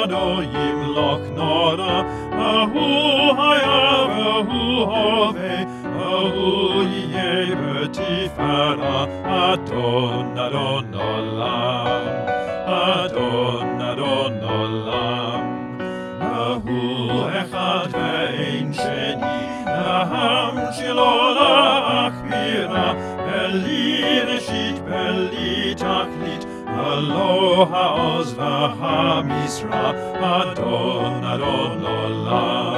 Ado yimloch nora, Ahu hayav, Ahu hove, Ahu yeh betifara, Adon Adon olam, Adon Adon olam. Ahu echad ve'ein sheni, Naham shelo la'achbira, Beli reshit, Beli taklit, Alo ha'oz v'ha'misra, Adon Adon olam.